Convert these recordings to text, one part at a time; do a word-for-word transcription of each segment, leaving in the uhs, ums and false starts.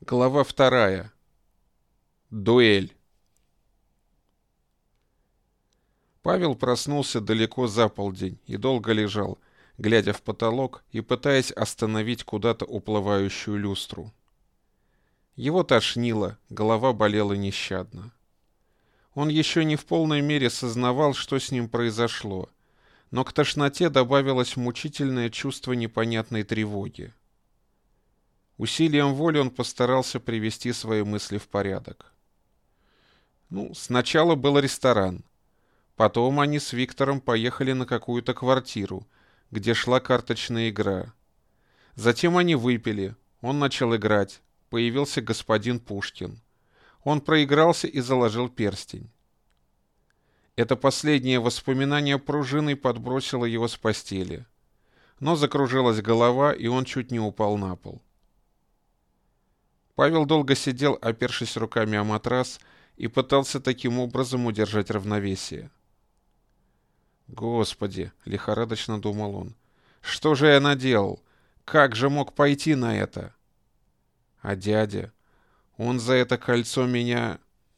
Глава вторая. Дуэль. Павел проснулся далеко за полдень и долго лежал, глядя в потолок и пытаясь остановить куда-то уплывающую люстру. Его тошнило, голова болела нещадно. Он еще не в полной мере сознавал, что с ним произошло, но к тошноте добавилось мучительное чувство непонятной тревоги. Усилием воли он постарался привести свои мысли в порядок. Ну, сначала был ресторан. Потом они с Виктором поехали на какую-то квартиру, где шла карточная игра. Затем они выпили, он начал играть, появился господин Пушкин. Он проигрался и заложил перстень. Это последнее воспоминание пружиной подбросило его с постели. Но закружилась голова, и он чуть не упал на пол. Павел долго сидел, опершись руками о матрас, и пытался таким образом удержать равновесие. «Господи!» — лихорадочно думал он. «Что же я наделал? Как же мог пойти на это? А дядя? Он за это кольцо меня...»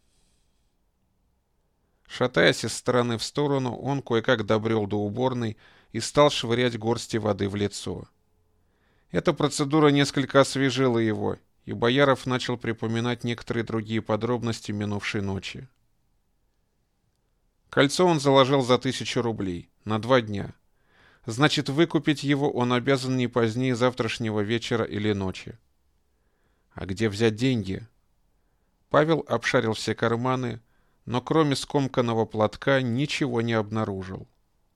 Шатаясь из стороны в сторону, он кое-как добрел до уборной и стал швырять горсти воды в лицо. Эта процедура несколько освежила его, и Бояров начал припоминать некоторые другие подробности минувшей ночи. Кольцо он заложил за тысячу рублей, на два дня. Значит, выкупить его он обязан не позднее завтрашнего вечера или ночи. А где взять деньги? Павел обшарил все карманы, но кроме скомканного платка ничего не обнаружил.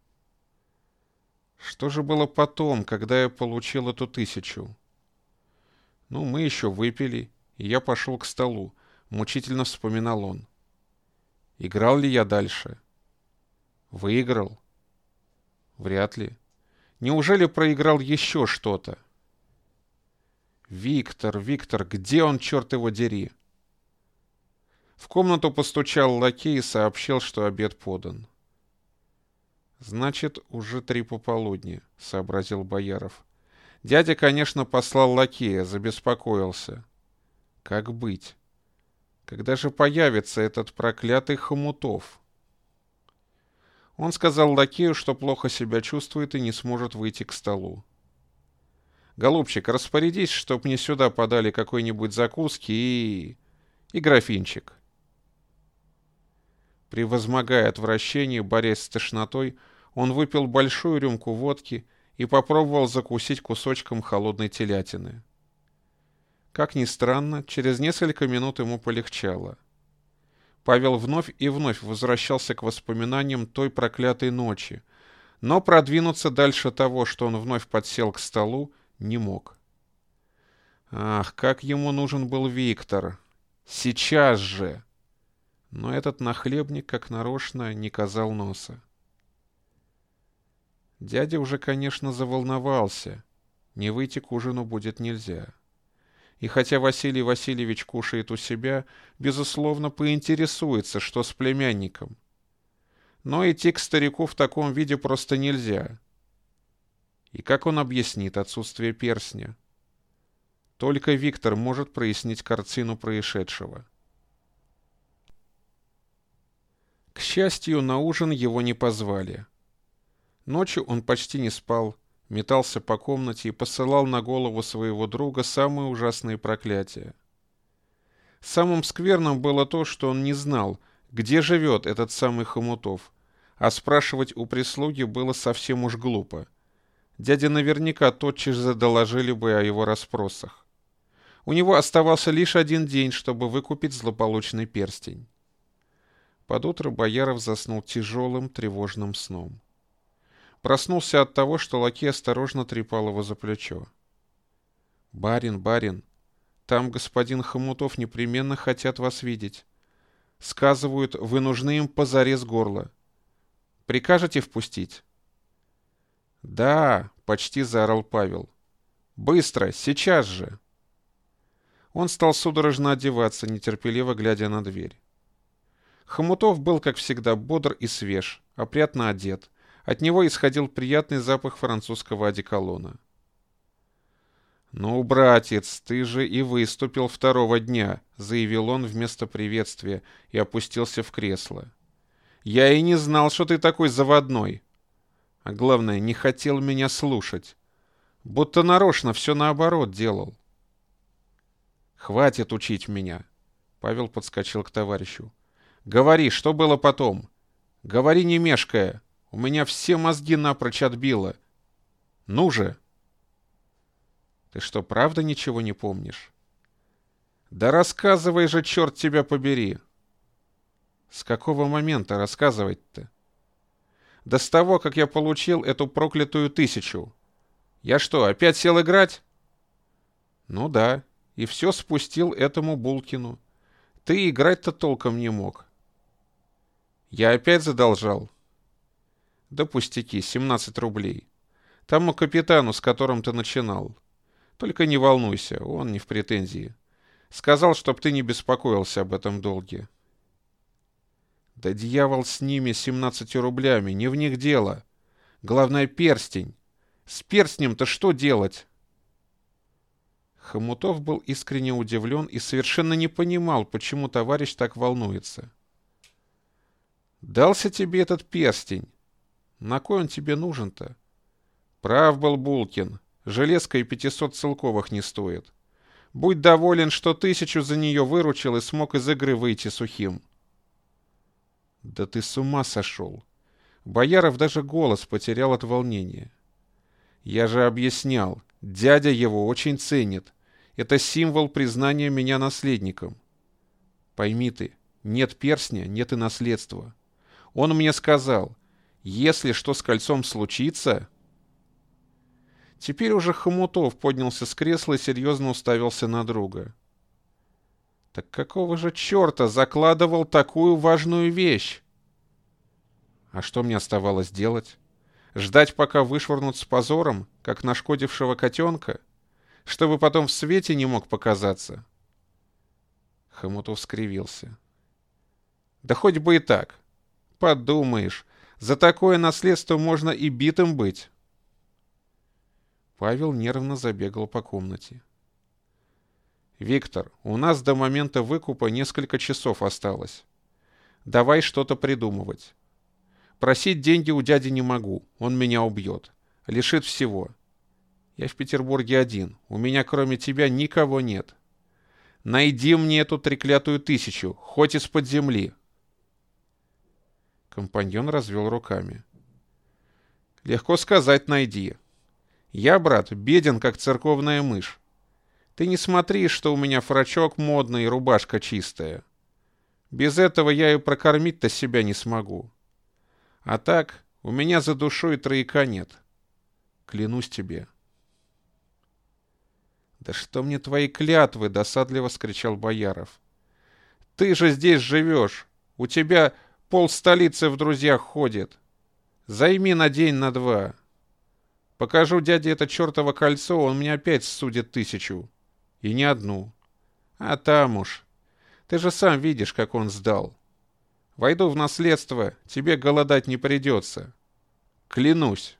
Что же было потом, когда я получил эту тысячу? Ну, мы еще выпили, и я пошел к столу, мучительно вспоминал он. Играл ли я дальше? Выиграл? Вряд ли. Неужели проиграл еще что-то? Виктор, Виктор, где он, черт его дери? В комнату постучал лакей и сообщил, что обед подан. Значит, уже три пополудни, сообразил Бояров. Дядя, конечно, послал лакея, забеспокоился. Как быть? Когда же появится этот проклятый Хомутов? Он сказал лакею, что плохо себя чувствует и не сможет выйти к столу. «Голубчик, распорядись, чтоб мне сюда подали какой-нибудь закуски и... и графинчик». Превозмогая отвращение, борясь с тошнотой, он выпил большую рюмку водки и попробовал закусить кусочком холодной телятины. Как ни странно, через несколько минут ему полегчало. Павел вновь и вновь возвращался к воспоминаниям той проклятой ночи, но продвинуться дальше того, что он вновь подсел к столу, не мог. Ах, как ему нужен был Виктор! Сейчас же! Но этот нахлебник, как нарочно, не казал носа. Дядя уже, конечно, заволновался. Не выйти к ужину будет нельзя. И хотя Василий Васильевич кушает у себя, безусловно, поинтересуется, что с племянником. Но идти к старику в таком виде просто нельзя. И как он объяснит отсутствие перстня? Только Виктор может прояснить картину происшедшего. К счастью, на ужин его не позвали. Ночью он почти не спал, метался по комнате и посылал на голову своего друга самые ужасные проклятия. Самым скверным было то, что он не знал, где живет этот самый Хомутов, а спрашивать у прислуги было совсем уж глупо. Дяде наверняка тотчас же доложили бы о его расспросах. У него оставался лишь один день, чтобы выкупить злополучный перстень. Под утро Бояров заснул тяжелым, тревожным сном. Проснулся от того, что лакей осторожно трепал его за плечо. «Барин, барин, там господин Хомутов непременно хотят вас видеть. Сказывают, вы нужны им позарез горла. Прикажете впустить?» «Да!» — почти заорал Павел. «Быстро, сейчас же!» Он стал судорожно одеваться, нетерпеливо глядя на дверь. Хомутов был, как всегда, бодр и свеж, опрятно одет. От него исходил приятный запах французского одеколона. «Ну, братец, ты же и выступил второго дня», — заявил он вместо приветствия и опустился в кресло. «Я и не знал, что ты такой заводной. А главное, не хотел меня слушать. Будто нарочно все наоборот делал». «Хватит учить меня», — Павел подскочил к товарищу. «Говори, что было потом? Говори, не мешкая. У меня все мозги напрочь отбило. Ну же!» «Ты что, правда ничего не помнишь?» «Да рассказывай же, черт тебя побери!» «С какого момента рассказывать-то?» «Да с того, как я получил эту проклятую тысячу. Я что, опять сел играть?» «Ну да, и все спустил этому Булкину. Ты играть-то толком не мог». «Я опять задолжал?» «Да пустяки, семнадцать рублей. Тому капитану, с которым ты начинал. Только не волнуйся, он не в претензии. Сказал, чтоб ты не беспокоился об этом долге». «Да дьявол с ними, семнадцатью рублями, не в них дело. Главное, перстень. С перстнем-то что делать?» Хомутов был искренне удивлен и совершенно не понимал, почему товарищ так волнуется. «Дался тебе этот перстень. На кой он тебе нужен-то? Прав был Булкин. Железка и пятисот целковых не стоит. Будь доволен, что тысячу за нее выручил и смог из игры выйти сухим». «Да ты с ума сошел!» Бояров даже голос потерял от волнения. «Я же объяснял, дядя его очень ценит. Это символ признания меня наследником. Пойми ты, нет перстня, нет и наследства. Он мне сказал, если что с кольцом случится...» Теперь уже Хомутов поднялся с кресла и серьезно уставился на друга. «Так какого же черта закладывал такую важную вещь?» «А что мне оставалось делать? Ждать, пока вышвырнут с позором, как нашкодившего котенка? Чтобы потом в свете не мог показаться?» Хомутов скривился. «Да хоть бы и так. Подумаешь, за такое наследство можно и битым быть». Павел нервно забегал по комнате. «Виктор, у нас до момента выкупа несколько часов осталось. Давай что-то придумывать. Просить деньги у дяди не могу, он меня убьет. Лишит всего. Я в Петербурге один, у меня кроме тебя никого нет. Найди мне эту треклятую тысячу, хоть из-под земли». Компаньон развел руками. «Легко сказать, найди. Я, брат, беден, как церковная мышь. Ты не смотри, что у меня фрачок модный и рубашка чистая. Без этого я и прокормить-то себя не смогу. А так, у меня за душой трояка нет. Клянусь тебе». «Да что мне твои клятвы?» — досадливо скричал Бояров. «Ты же здесь живешь. У тебя пол столицы в друзьях ходит. Займи на день, на два. Покажу дяде это чертово кольцо, он мне опять судит тысячу. И не одну. А там уж. Ты же сам видишь, как он сдал. Войду в наследство, тебе голодать не придется. Клянусь».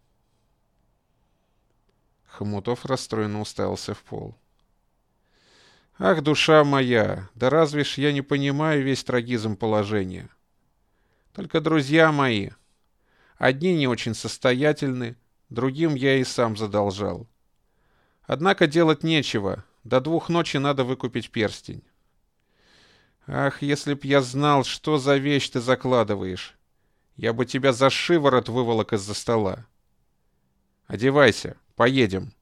Хомутов расстроенно уставился в пол. «Ах, душа моя, да разве ж я не понимаю весь трагизм положения? Только, друзья мои, одни не очень состоятельны, другим я и сам задолжал. Однако делать нечего, до двух ночи надо выкупить перстень. Ах, если б я знал, что за вещь ты закладываешь, я бы тебя за шиворот выволок из-за стола. Одевайся, поедем».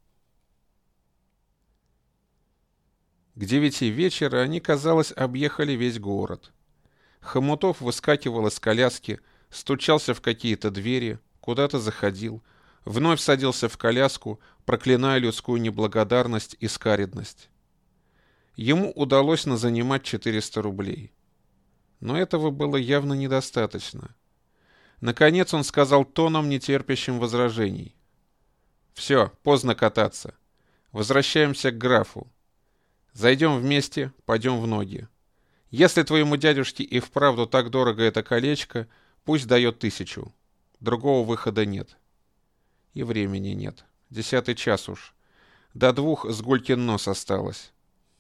К девяти вечера они, казалось, объехали весь город. Хомутов выскакивал из коляски, стучался в какие-то двери, куда-то заходил, вновь садился в коляску, проклиная людскую неблагодарность и скаредность. Ему удалось назанимать четыреста рублей. Но этого было явно недостаточно. Наконец он сказал тоном, нетерпящим возражений: «Все, поздно кататься. Возвращаемся к графу. Зайдем вместе, пойдем в ноги. Если твоему дядюшке и вправду так дорого это колечко, пусть дает тысячу. Другого выхода нет. И времени нет. Десятый час уж. До двух с Гулькин нос осталось.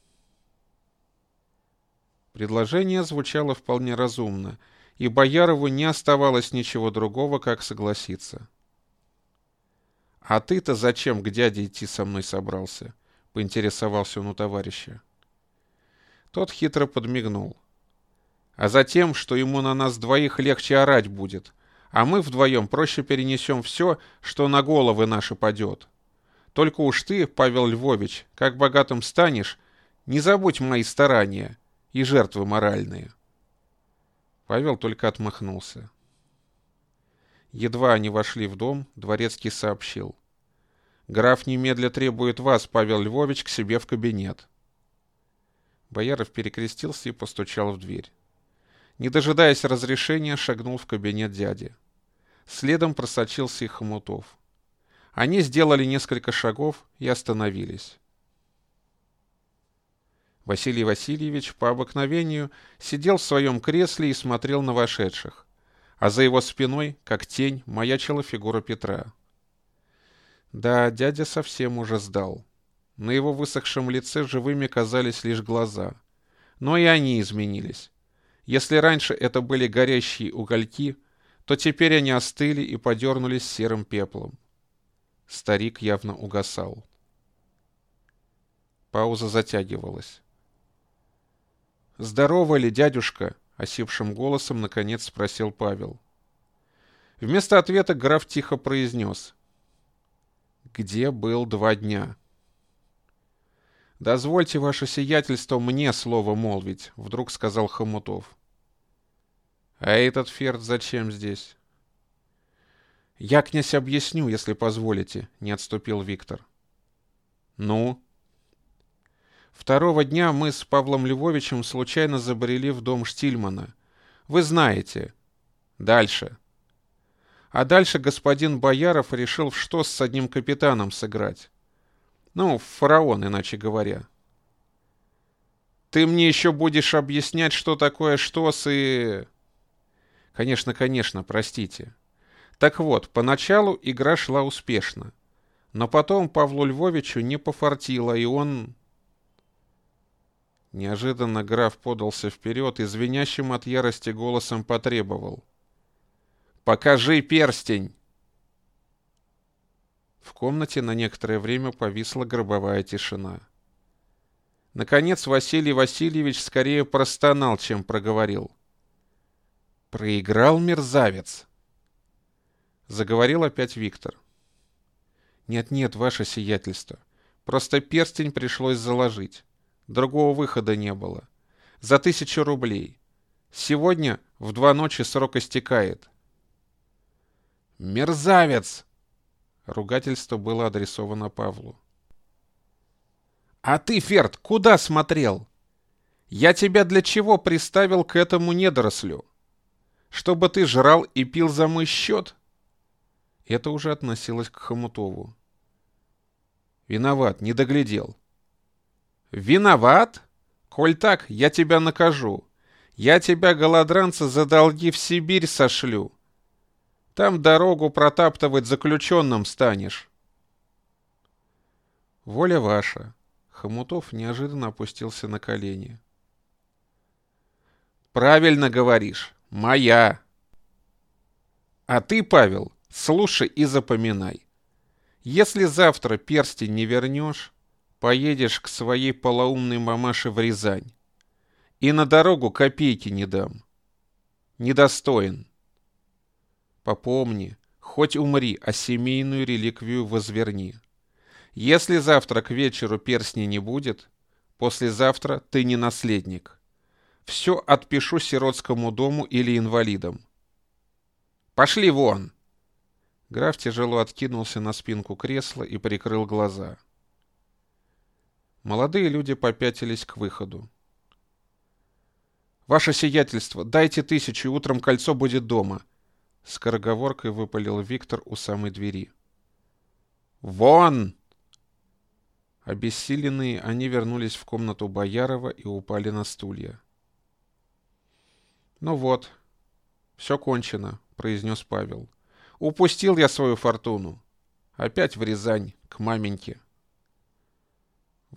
Предложение звучало вполне разумно, и Боярову не оставалось ничего другого, как согласиться. «А ты-то зачем к дяде идти со мной собрался?» — поинтересовался он у товарища. Тот хитро подмигнул. «А затем, что ему на нас двоих легче орать будет, а мы вдвоем проще перенесем все, что на головы наши падет. Только уж ты, Павел Львович, как богатым станешь, не забудь мои старания и жертвы моральные». Павел только отмахнулся. Едва они вошли в дом, дворецкий сообщил: «Граф немедля требует вас, Павел Львович, к себе в кабинет». Бояров перекрестился и постучал в дверь. Не дожидаясь разрешения, шагнул в кабинет дяди. Следом просочился и Хомутов. Они сделали несколько шагов и остановились. Василий Васильевич по обыкновению сидел в своем кресле и смотрел на вошедших, а за его спиной, как тень, маячила фигура Петра. Да, дядя совсем уже сдал. На его высохшем лице живыми казались лишь глаза. Но и они изменились. Если раньше это были горящие угольки, то теперь они остыли и подернулись серым пеплом. Старик явно угасал. Пауза затягивалась. «Здорово ли, дядюшка?» — осипшим голосом наконец спросил Павел. Вместо ответа граф тихо произнес: «Где был два дня?» «Дозвольте, ваше сиятельство, мне слово молвить», — вдруг сказал Хомутов. «А этот ферд зачем здесь?» «Я, князь, объясню, если позволите», — не отступил Виктор. «Ну?» «Второго дня мы с Павлом Львовичем случайно забрели в дом Штильмана. Вы знаете. Дальше. А дальше господин Бояров решил в штос с одним капитаном сыграть. Ну, в фараон, иначе говоря». «Ты мне еще будешь объяснять, что такое штос и...» «Конечно, конечно, простите. Так вот, поначалу игра шла успешно. Но потом Павлу Львовичу не пофартило, и он...» Неожиданно граф подался вперед и звенящим от ярости голосом потребовал: «Покажи перстень!» В комнате на некоторое время повисла гробовая тишина. Наконец Василий Васильевич скорее простонал, чем проговорил: «Проиграл мерзавец!» Заговорил опять Виктор. «Нет-нет, ваше сиятельство, просто перстень пришлось заложить. Другого выхода не было. За тысячу рублей. Сегодня в два ночи срок истекает». «Мерзавец!» Ругательство было адресовано Павлу. «А ты, Ферд, куда смотрел? Я тебя для чего приставил к этому недорослю? Чтобы ты жрал и пил за мой счет?» Это уже относилось к Хомутову. «Виноват, не доглядел». «Виноват? Коль так, я тебя накажу. Я тебя, голодранца, за долги в Сибирь сошлю. Там дорогу протаптывать заключенным станешь». «Воля ваша». Хомутов неожиданно опустился на колени. «Правильно говоришь. Моя. А ты, Павел, слушай и запоминай. Если завтра перстень не вернешь, поедешь к своей полоумной мамаше в Рязань. И на дорогу копейки не дам. Недостоин. Попомни, хоть умри, а семейную реликвию возверни. Если завтра к вечеру перстня не будет, послезавтра ты не наследник. Все отпишу сиротскому дому или инвалидам. Пошли вон!» Граф тяжело откинулся на спинку кресла и прикрыл глаза. Молодые люди попятились к выходу. «Ваше сиятельство, дайте тысячу, и утром кольцо будет дома», — скороговоркой выпалил Виктор у самой двери. «Вон!» Обессиленные, они вернулись в комнату Боярова и упали на стулья. «Ну вот, все кончено», — произнес Павел. «Упустил я свою фортуну. Опять в Рязань, к маменьке».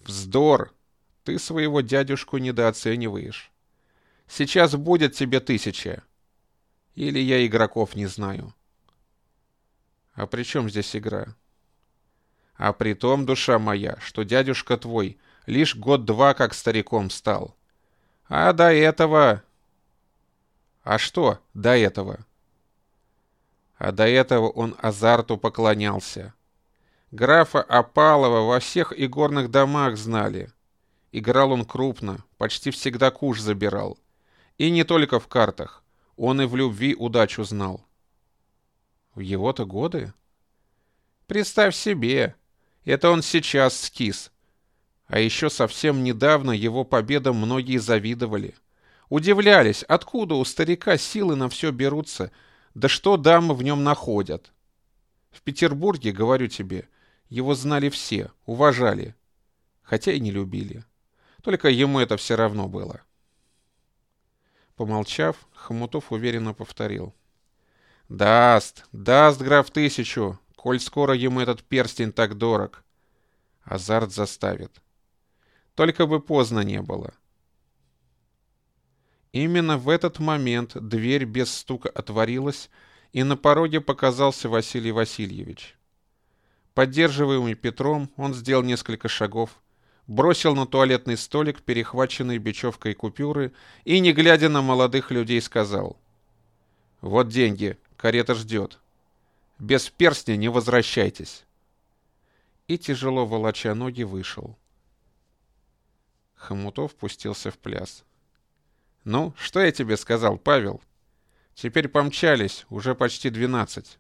Вздор! Ты своего дядюшку недооцениваешь. Сейчас будет тебе тысяча. Или я игроков не знаю. А при чем здесь игра? А при том, душа моя, что дядюшка твой лишь год-два как стариком стал. А до этого... А что до этого? А до этого он азарту поклонялся. Графа Опалова во всех игорных домах знали. Играл он крупно, почти всегда куш забирал. И не только в картах, он и в любви удачу знал. В его-то годы? Представь себе, это он сейчас скис. А еще совсем недавно его победам многие завидовали. Удивлялись, откуда у старика силы на все берутся, да что дамы в нем находят. В Петербурге, говорю тебе, его знали все, уважали, хотя и не любили. Только ему это все равно было. Помолчав, Хомутов уверенно повторил. «Даст, даст граф тысячу, коль скоро ему этот перстень так дорог. Азарт заставит. Только бы поздно не было». Именно в этот момент дверь без стука отворилась, и на пороге показался Василий Васильевич. Поддерживаемый Петром, он сделал несколько шагов, бросил на туалетный столик перехваченные бечевкой купюры и, не глядя на молодых людей, сказал: «Вот деньги, карета ждет. Без перстня не возвращайтесь». И, тяжело волоча ноги, вышел. Хомутов пустился в пляс. «Ну, что я тебе сказал, Павел? Теперь помчались, уже почти двенадцать».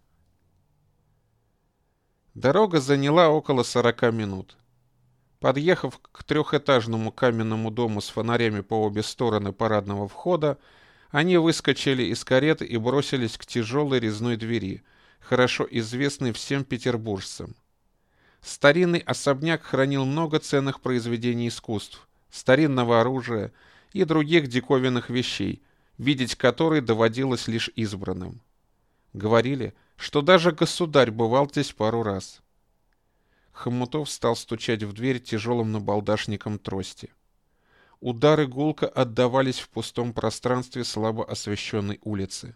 Дорога заняла около сорока минут. Подъехав к трехэтажному каменному дому с фонарями по обе стороны парадного входа, они выскочили из кареты и бросились к тяжелой резной двери, хорошо известной всем петербуржцам. Старинный особняк хранил много ценных произведений искусств, старинного оружия и других диковинных вещей, видеть которые доводилось лишь избранным. Говорили, что даже государь бывал здесь пару раз. Хомутов стал стучать в дверь тяжелым набалдашником трости. Удары гулко отдавались в пустом пространстве слабо освещенной улицы.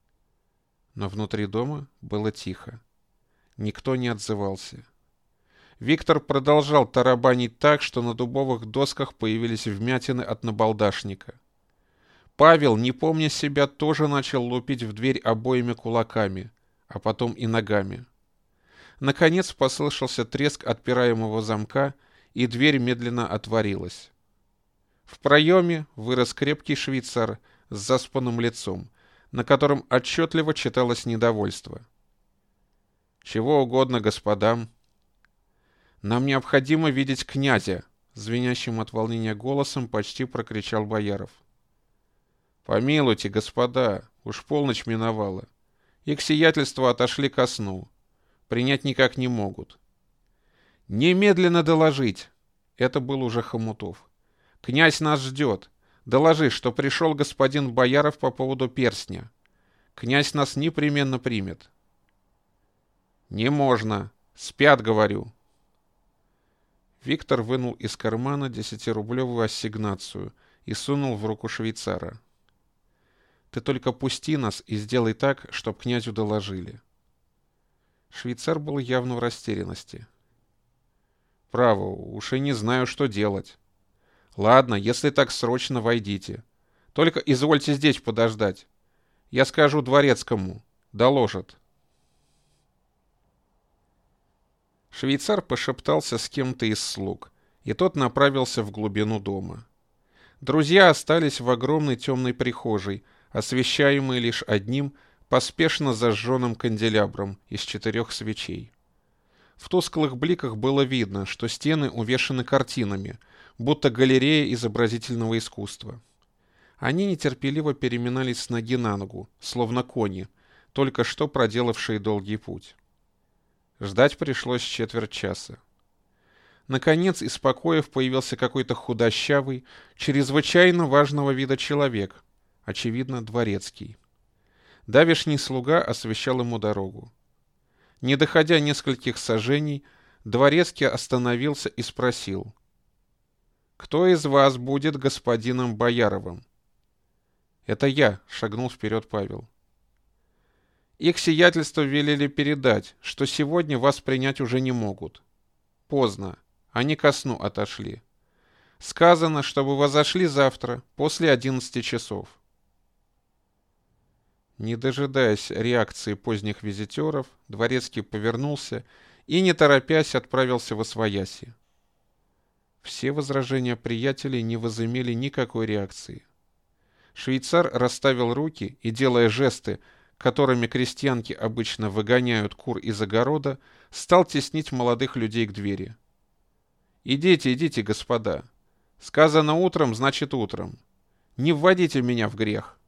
Но внутри дома было тихо. Никто не отзывался. Виктор продолжал тарабанить так, что на дубовых досках появились вмятины от набалдашника. Павел, не помня себя, тоже начал лупить в дверь обоими кулаками, а потом и ногами. Наконец послышался треск отпираемого замка, и дверь медленно отворилась. В проеме вырос крепкий швейцар с заспанным лицом, на котором отчетливо читалось недовольство. «Чего угодно господам». «Нам необходимо видеть князя», — звенящим от волнения голосом почти прокричал Бояров. «Помилуйте, господа, уж полночь миновала. Их сиятельства отошли ко сну. Принять никак не могут». «Немедленно доложить!» — это был уже Хомутов. «Князь нас ждет. Доложи, что пришел господин Бояров по поводу перстня. Князь нас непременно примет». «Не можно. Спят, говорю». Виктор вынул из кармана десятирублевую ассигнацию и сунул в руку швейцара. «Ты только пусти нас и сделай так, чтоб князю доложили». Швейцар был явно в растерянности. «Право, уж и не знаю, что делать. Ладно, если так срочно, войдите. Только извольте здесь подождать. Я скажу дворецкому. Доложат». Швейцар пошептался с кем-то из слуг, и тот направился в глубину дома. Друзья остались в огромной темной прихожей, освещаемой лишь одним, поспешно зажженным канделябром из четырех свечей. В тусклых бликах было видно, что стены увешаны картинами, будто галерея изобразительного искусства. Они нетерпеливо переминались с ноги на ногу, словно кони, только что проделавшие долгий путь. Ждать пришлось четверть часа. Наконец из покоев появился какой-то худощавый, чрезвычайно важного вида человек, очевидно, дворецкий. Давешний слуга освещал ему дорогу. Не доходя нескольких саженей, дворецкий остановился и спросил: Кто из вас будет господином Бояровым? Это я, шагнул вперед Павел. Их сиятельство велели передать, что сегодня вас принять уже не могут. Поздно. Они ко сну отошли. Сказано, чтобы вы зашли завтра, после одиннадцати часов. Не дожидаясь реакции поздних визитеров, Дворецкий повернулся и, не торопясь, отправился восвояси. Все возражения приятелей не возымели никакой реакции. Швейцар расставил руки и, делая жесты, которыми крестьянки обычно выгоняют кур из огорода, стал теснить молодых людей к двери. «Идите, идите, господа. Сказано утром, значит утром. Не вводите меня в грех».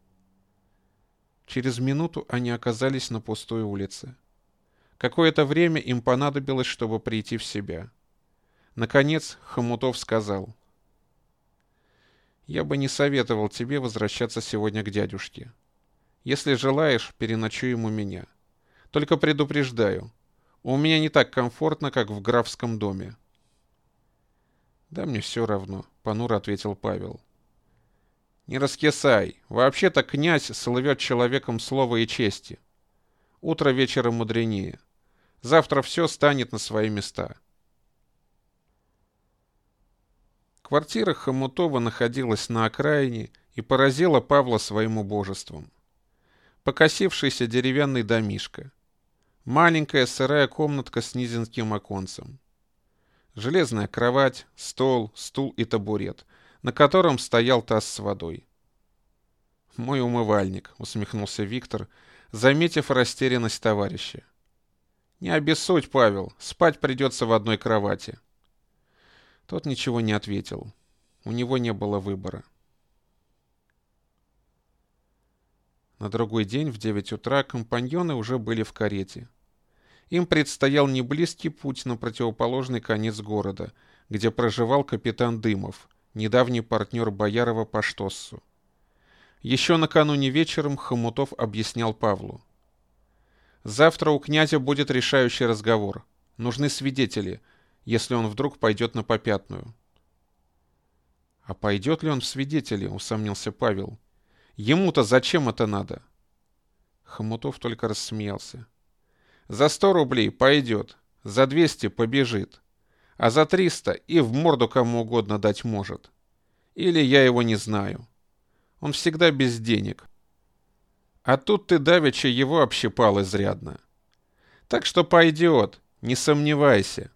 Через минуту они оказались на пустой улице. Какое-то время им понадобилось, чтобы прийти в себя. Наконец Хомутов сказал: «Я бы не советовал тебе возвращаться сегодня к дядюшке. Если желаешь, переночуй ему меня. Только предупреждаю, у меня не так комфортно, как в графском доме». «Да мне все равно», — понуро ответил Павел. «Не раскисай. Вообще-то князь слывет человеком слова и чести. Утро вечера мудренее. Завтра все станет на свои места». Квартира Хомутова находилась на окраине и поразила Павла своим убожеством. Покосившийся деревянный домишко. Маленькая сырая комнатка с низеньким оконцем. Железная кровать, стол, стул и табурет, на котором стоял таз с водой. «Мой умывальник», — усмехнулся Виктор, заметив растерянность товарища. «Не обессудь, Павел, спать придется в одной кровати». Тот ничего не ответил. У него не было выбора. На другой день в девять утра компаньоны уже были в карете. Им предстоял неблизкий путь на противоположный конец города, где проживал капитан Дымов, недавний партнер Боярова по штоссу. Еще накануне вечером Хомутов объяснял Павлу: «Завтра у князя будет решающий разговор. Нужны свидетели, если он вдруг пойдет на попятную». «А пойдет ли он в свидетели?» — усомнился Павел. «Ему-то зачем это надо?» Хомутов только рассмеялся. «За сто рублей пойдет, за двести побежит, а за триста и в морду кому угодно дать может. Или я его не знаю. Он всегда без денег. А тут ты давеча его общипал изрядно. Так что пойдет, не сомневайся».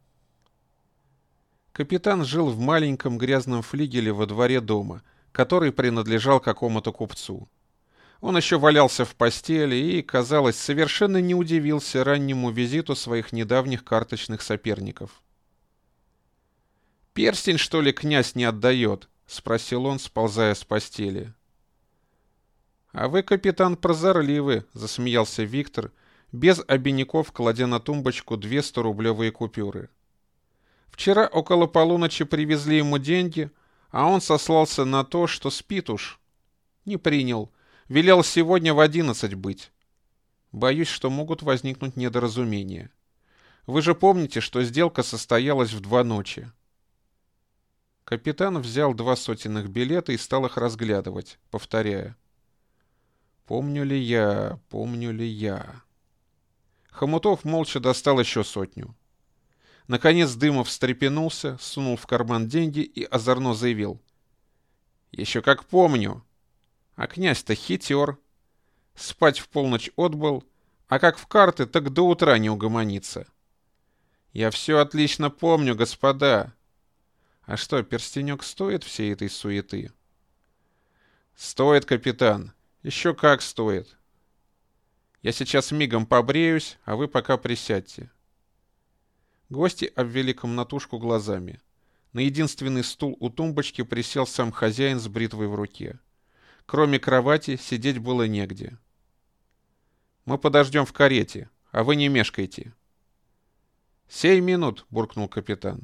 Капитан жил в маленьком грязном флигеле во дворе дома, который принадлежал какому-то купцу. Он еще валялся в постели и, казалось, совершенно не удивился раннему визиту своих недавних карточных соперников. «Перстень, что ли, князь не отдает?» — спросил он, сползая с постели. «А вы, капитан, прозорливый», — засмеялся Виктор, без обиняков кладя на тумбочку две сторублевые купюры. «Вчера около полуночи привезли ему деньги, а он сослался на то, что спит уж. Не принял. Велел сегодня в одиннадцать быть. Боюсь, что могут возникнуть недоразумения. Вы же помните, что сделка состоялась в два ночи». Капитан взял два сотенных билета и стал их разглядывать, повторяя: «Помню ли я, помню ли я». Хомутов молча достал еще сотню. Наконец Дымов встрепенулся, сунул в карман деньги и озорно заявил: «Еще как помню. А князь-то хитер. Спать в полночь отбыл, а как в карты, так до утра не угомонится. Я все отлично помню, господа. А что, перстенек стоит всей этой суеты?» «Стоит, капитан. Еще как стоит. Я сейчас мигом побреюсь, а вы пока присядьте». Гости обвели комнатушку глазами. На единственный стул у тумбочки присел сам хозяин с бритвой в руке. Кроме кровати сидеть было негде. «Мы подождем в карете, а вы не мешкайте». «Сей минут», — буркнул капитан.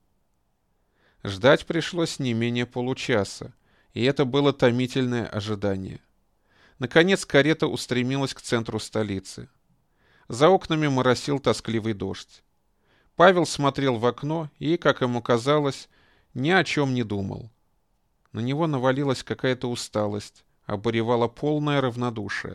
Ждать пришлось не менее получаса, и это было томительное ожидание. Наконец карета устремилась к центру столицы. За окнами моросил тоскливый дождь. Павел смотрел в окно и, как ему казалось, ни о чем не думал. На него навалилась какая-то усталость, обуревало полное равнодушие.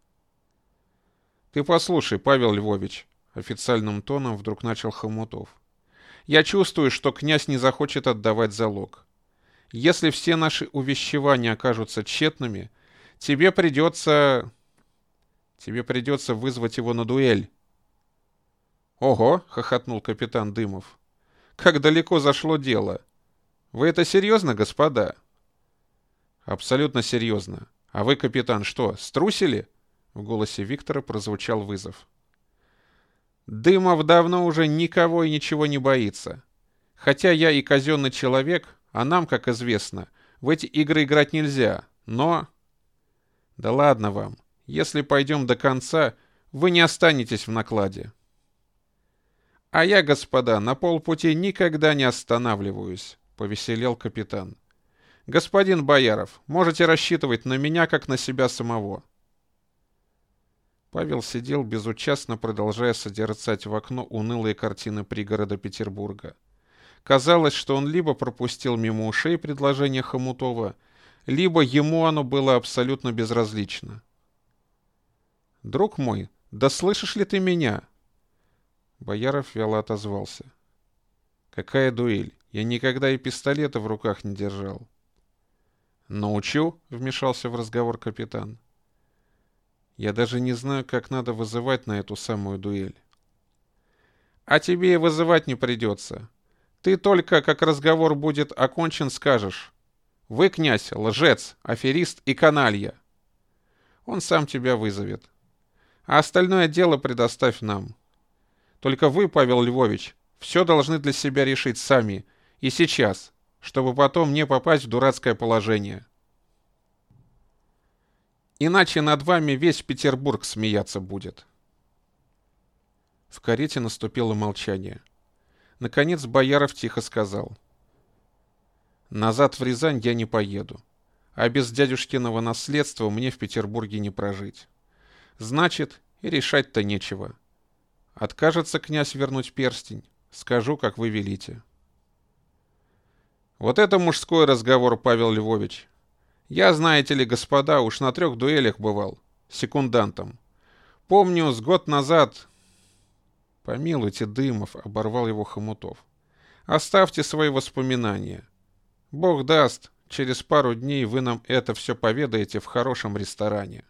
«Ты послушай, Павел Львович», — официальным тоном вдруг начал Хомутов. «Я чувствую, что князь не захочет отдавать залог. Если все наши увещевания окажутся тщетными, тебе придется... тебе придется вызвать его на дуэль». «Ого!» — хохотнул капитан Дымов. «Как далеко зашло дело! Вы это серьезно, господа?» «Абсолютно серьезно. А вы, капитан, что, струсили?» В голосе Виктора прозвучал вызов. «Дымов давно уже никого и ничего не боится. Хотя я и казенный человек, а нам, как известно, в эти игры играть нельзя, но...» «Да ладно вам. Если пойдем до конца, вы не останетесь в накладе». «А я, господа, на полпути никогда не останавливаюсь», — повеселел капитан. «Господин Бояров, можете рассчитывать на меня, как на себя самого». Павел сидел безучастно, продолжая созерцать в окно унылые картины пригорода Петербурга. Казалось, что он либо пропустил мимо ушей предложение Хомутова, либо ему оно было абсолютно безразлично. «Друг мой, да слышишь ли ты меня?» Бояров вяло отозвался. «Какая дуэль? Я никогда и пистолета в руках не держал». «Научу», — вмешался в разговор капитан. «Я даже не знаю, как надо вызывать на эту самую дуэль». «А тебе и вызывать не придется. Ты только, как разговор будет окончен, скажешь: вы, князь, лжец, аферист и каналья. Он сам тебя вызовет. А остальное дело предоставь нам. Только вы, Павел Львович, все должны для себя решить сами и сейчас, чтобы потом не попасть в дурацкое положение. Иначе над вами весь Петербург смеяться будет». В карете наступило молчание. Наконец Бояров тихо сказал: «Назад в Рязань я не поеду, а без дядюшкиного наследства мне в Петербурге не прожить. Значит, и решать-то нечего. Откажется князь вернуть перстень, скажу, как вы велите». «Вот это мужской разговор, Павел Львович. Я, знаете ли, господа, уж на трех дуэлях бывал, секундантом. Помню, с год назад...» «Помилуйте, Дымов», — оборвал его Хомутов. «Оставьте свои воспоминания. Бог даст, через пару дней вы нам это все поведаете в хорошем ресторане».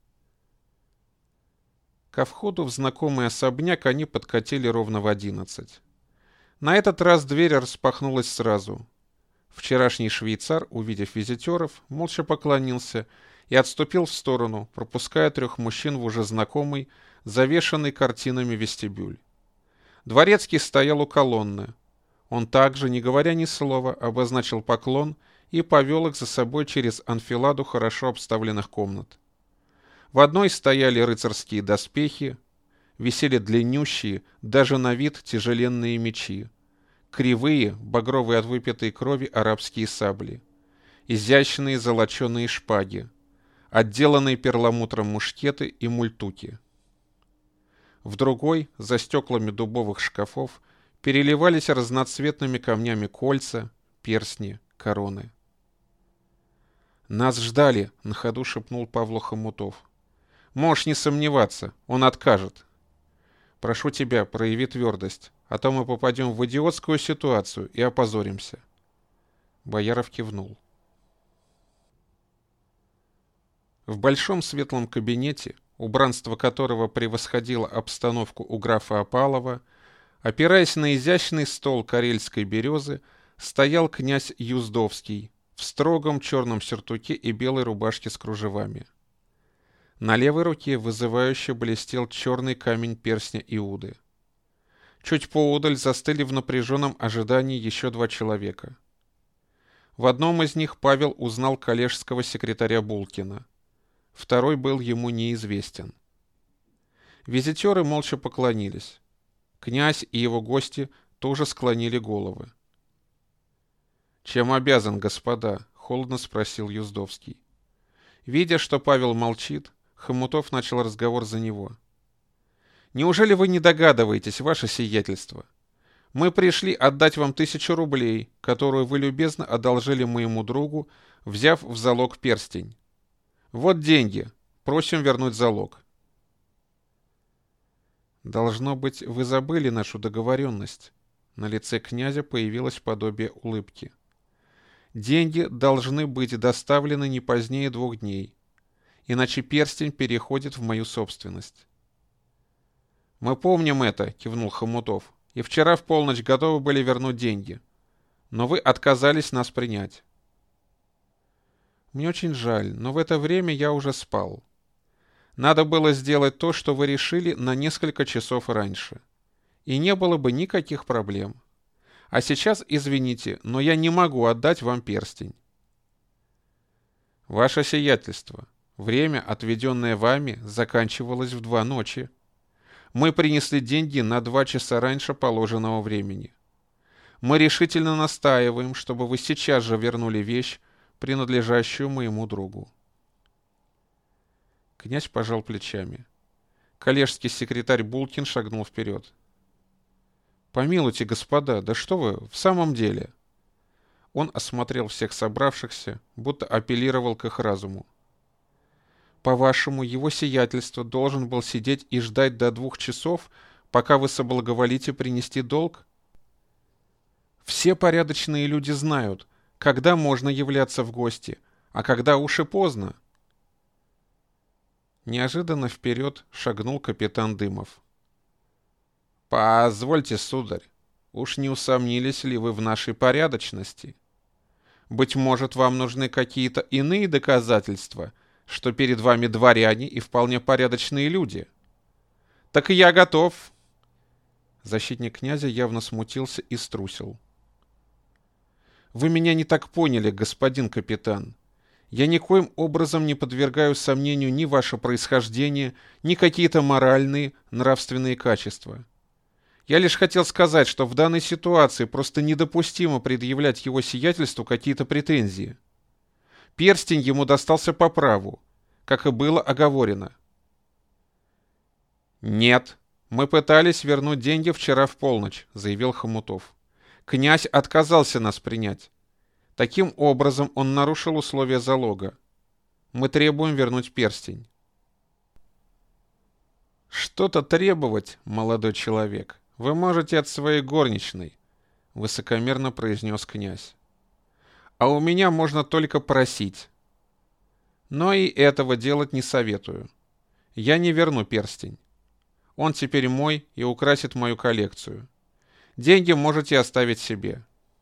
Ко входу в знакомый особняк они подкатили ровно в одиннадцать. На этот раз дверь распахнулась сразу. Вчерашний швейцар, увидев визитеров, молча поклонился и отступил в сторону, пропуская трех мужчин в уже знакомый, завешанный картинами вестибюль. Дворецкий стоял у колонны. Он также, не говоря ни слова, обозначил поклон и повел их за собой через анфиладу хорошо обставленных комнат. В одной стояли рыцарские доспехи, висели длиннющие, даже на вид тяжеленные мечи, кривые, багровые от выпитой крови арабские сабли, изящные золоченые шпаги, отделанные перламутром мушкеты и мультуки. В другой, за стеклами дубовых шкафов, переливались разноцветными камнями кольца, перстни, короны. «Нас ждали», — на ходу шепнул Павлу Хомутов. «Можешь не сомневаться, он откажет. Прошу тебя, прояви твердость, а то мы попадем в идиотскую ситуацию и опозоримся». Бояров кивнул. В большом светлом кабинете, убранство которого превосходило обстановку у графа Опалова, опираясь на изящный стол карельской березы, стоял князь Юздовский в строгом черном сюртуке и белой рубашке с кружевами. На левой руке вызывающе блестел черный камень перстня Иуды. Чуть поодаль застыли в напряженном ожидании еще два человека. В одном из них Павел узнал коллежского секретаря Булкина. Второй был ему неизвестен. Визитеры молча поклонились. Князь и его гости тоже склонили головы. «Чем обязан, господа?» — холодно спросил Юздовский. Видя, что Павел молчит, Хомутов начал разговор за него. «Неужели вы не догадываетесь, ваше сиятельство? Мы пришли отдать вам тысячу рублей, которую вы любезно одолжили моему другу, взяв в залог перстень. Вот деньги. Просим вернуть залог. Должно быть, вы забыли нашу договоренность. На лице князя появилось подобие улыбки. Деньги должны быть доставлены не позднее двух дней, иначе перстень переходит в мою собственность. «Мы помним это», — кивнул Хомутов, — «и вчера в полночь готовы были вернуть деньги. Но вы отказались нас принять». «Мне очень жаль, но в это время я уже спал. Надо было сделать то, что вы решили на несколько часов раньше. И не было бы никаких проблем. А сейчас, извините, но я не могу отдать вам перстень». «Ваше сиятельство, время, отведенное вами, заканчивалось в два ночи. Мы принесли деньги на два часа раньше положенного времени. Мы решительно настаиваем, чтобы вы сейчас же вернули вещь, принадлежащую моему другу». Князь пожал плечами. Коллежский секретарь Булкин шагнул вперед. «Помилуйте, господа, да что вы, в самом деле?» Он осмотрел всех собравшихся, будто апеллировал к их разуму. «По-вашему, его сиятельство должен был сидеть и ждать до двух часов, пока вы соблаговолите принести долг? Все порядочные люди знают, когда можно являться в гости, а когда уж и поздно». Неожиданно вперед шагнул капитан Дымов. «Позвольте, сударь, уж не усомнились ли вы в нашей порядочности? Быть может, вам нужны какие-то иные доказательства, что перед вами дворяне и вполне порядочные люди? Так и я готов». Защитник князя явно смутился и струсил. «Вы меня не так поняли, господин капитан. Я никоим образом не подвергаю сомнению ни ваше происхождение, ни какие-то моральные, нравственные качества. Я лишь хотел сказать, что в данной ситуации просто недопустимо предъявлять его сиятельству какие-то претензии. Перстень ему достался по праву, как и было оговорено». «Нет, мы пытались вернуть деньги вчера в полночь», — заявил Хомутов. «Князь отказался нас принять. Таким образом он нарушил условия залога. Мы требуем вернуть перстень». «Что-то требовать, молодой человек, вы можете от своей горничной», — высокомерно произнес князь. «А у меня можно только просить. Но и этого делать не советую. Я не верну перстень. Он теперь мой и украсит мою коллекцию. Деньги можете оставить себе».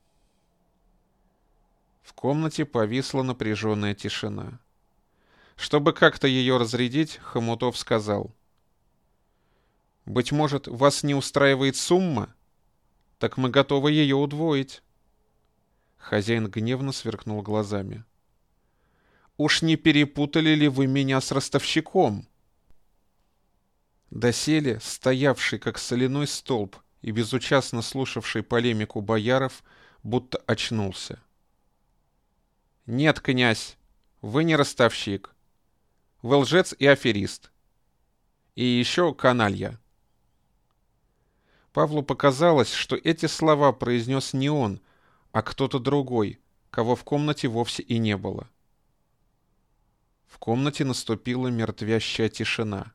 В комнате повисла напряженная тишина. Чтобы как-то ее разрядить, Хомутов сказал: «Быть может, вас не устраивает сумма? Так мы готовы ее удвоить». Хозяин гневно сверкнул глазами. «Уж не перепутали ли вы меня с ростовщиком?» Доселе стоявший, как соляной столб, и безучастно слушавший полемику бояров, будто очнулся. «Нет, князь, вы не ростовщик. Вы лжец и аферист. И еще каналья». Павлу показалось, что эти слова произнес не он, а кто-то другой, кого в комнате вовсе и не было. В комнате наступила мертвящая тишина.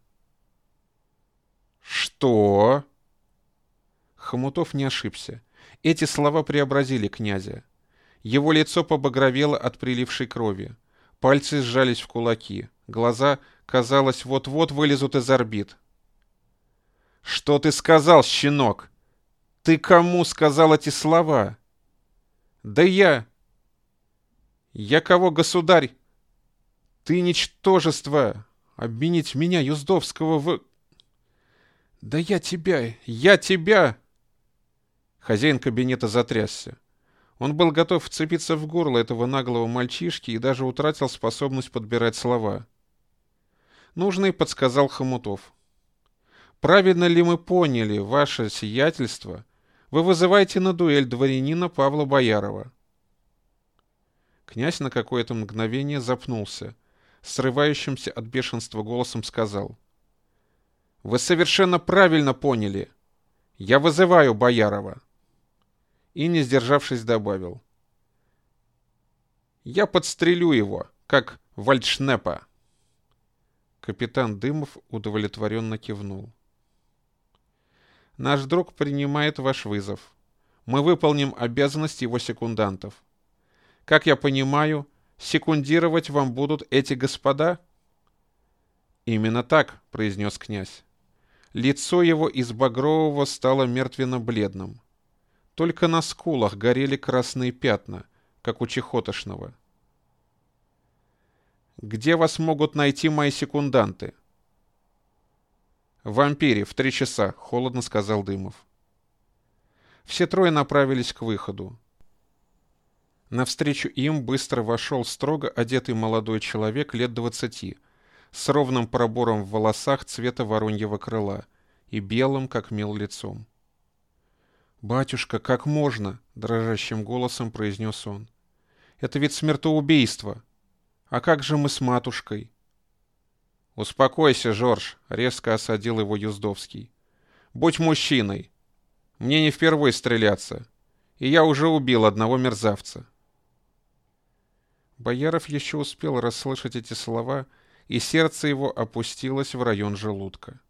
«Что?» Хомутов не ошибся. Эти слова преобразили князя. Его лицо побагровело от прилившей крови. Пальцы сжались в кулаки. Глаза, казалось, вот-вот вылезут из орбит. «Что ты сказал, щенок? Ты кому сказал эти слова?» «Да я...» «Я кого, государь?» «Ты ничтожество! Обвинить меня, Юздовского, в...» «Да я тебя! Я тебя!» Хозяин кабинета затрясся. Он был готов вцепиться в горло этого наглого мальчишки и даже утратил способность подбирать слова. Нужный подсказал Хомутов. «Правильно ли мы поняли, ваше сиятельство? Вы вызываете на дуэль дворянина Павла Боярова». Князь на какое-то мгновение запнулся, срывающимся от бешенства голосом сказал: «Вы совершенно правильно поняли. Я вызываю Боярова». и, не сдержавшись, добавил: «Я подстрелю его, как Вальдшнепа». Капитан Дымов удовлетворенно кивнул. «Наш друг принимает ваш вызов. Мы выполним обязанность его секундантов. Как я понимаю, секундировать вам будут эти господа?» «Именно так», — произнес князь. Лицо его из багрового стало мертвенно-бледным. Только на скулах горели красные пятна, как у чехотошного. «Где вас могут найти мои секунданты?» «В «Вампире» в три часа», — холодно сказал Дымов. Все трое направились к выходу. Навстречу им быстро вошел строго одетый молодой человек лет двадцати, с ровным пробором в волосах цвета вороньего крыла и белым, как мел, лицом. «Батюшка, как можно?» — дрожащим голосом произнес он. «Это ведь смертоубийство. А как же мы с матушкой?» «Успокойся, Жорж», — резко осадил его Юздовский. «Будь мужчиной. Мне не впервой стреляться, и я уже убил одного мерзавца». Бояров еще успел расслышать эти слова, и сердце его опустилось в район желудка.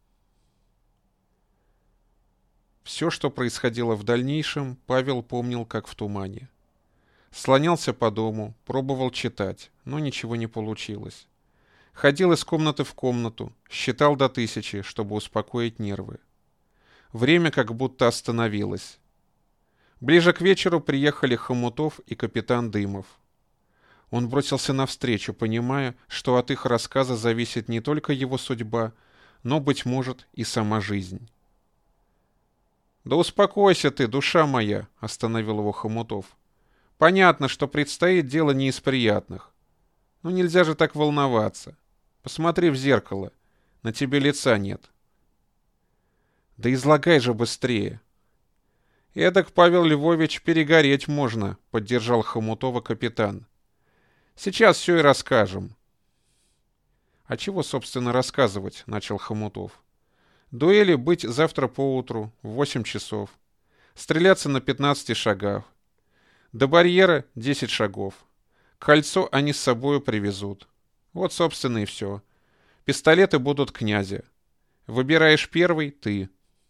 Все, что происходило в дальнейшем, Павел помнил как в тумане. Слонялся по дому, пробовал читать, но ничего не получилось. Ходил из комнаты в комнату, считал до тысячи, чтобы успокоить нервы. Время как будто остановилось. Ближе к вечеру приехали Хомутов и капитан Дымов. Он бросился навстречу, понимая, что от их рассказа зависит не только его судьба, но, быть может, и сама жизнь. «Да успокойся ты, душа моя», — остановил его Хомутов. «Понятно, что предстоит дело не из приятных. Но нельзя же так волноваться. Посмотри в зеркало, на тебе лица нет». «Да излагай же быстрее». «Эдак, Павел Львович, перегореть можно», — поддержал Хомутова капитан. «Сейчас все и расскажем». «А чего, собственно, рассказывать?» — начал Хомутов. «Дуэли быть завтра поутру в восемь часов. Стреляться на пятнадцати шагах. До барьера десять шагов. Кольцо они с собою привезут. Вот, собственно, и все. Пистолеты будут князя. Выбираешь первый — ты».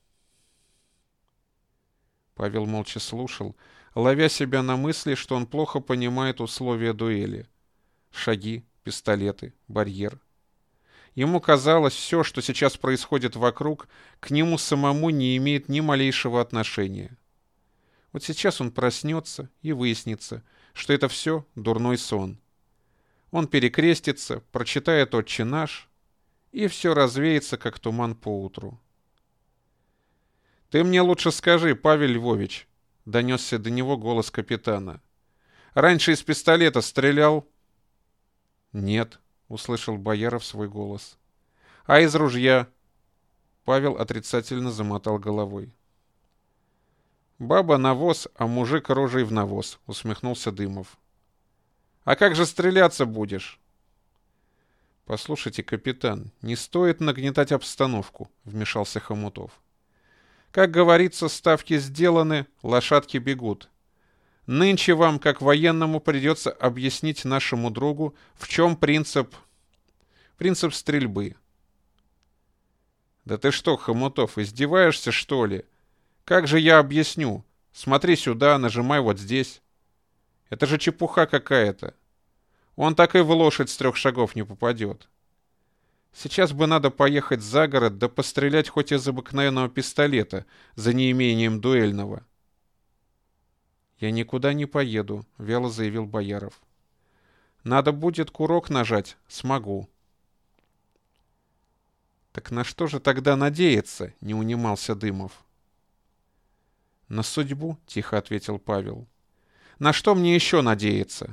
Павел молча слушал, ловя себя на мысли, что он плохо понимает условия дуэли. Шаги, пистолеты, барьер. Ему казалось, все, что сейчас происходит вокруг, к нему самому не имеет ни малейшего отношения. Вот сейчас он проснется и выяснится, что это все дурной сон. Он перекрестится, прочитает «Отче наш», и все развеется, как туман поутру. «Ты мне лучше скажи, Павел Львович», — донесся до него голос капитана. «Раньше из пистолета стрелял?» «Нет», — услышал Бояров свой голос. «А из ружья?» Павел отрицательно замотал головой. «Баба навоз, а мужик рожей в навоз», — усмехнулся Дымов. «А как же стреляться будешь?» «Послушайте, капитан, не стоит нагнетать обстановку», — вмешался Хомутов. «Как говорится, ставки сделаны, лошадки бегут. Нынче вам, как военному, придется объяснить нашему другу, в чем принцип... принцип стрельбы». «Да ты что, Хомутов, издеваешься, что ли? Как же я объясню? Смотри сюда, нажимай вот здесь. Это же чепуха какая-то. Он так и в лошадь с трех шагов не попадет. Сейчас бы надо поехать за город, да пострелять хоть из обыкновенного пистолета, за неимением дуэльного». «Я никуда не поеду», — вяло заявил Бояров. «Надо будет курок нажать, смогу». «Так на что же тогда надеяться?» — не унимался Дымов. «На судьбу», — тихо ответил Павел. «На что мне еще надеяться?»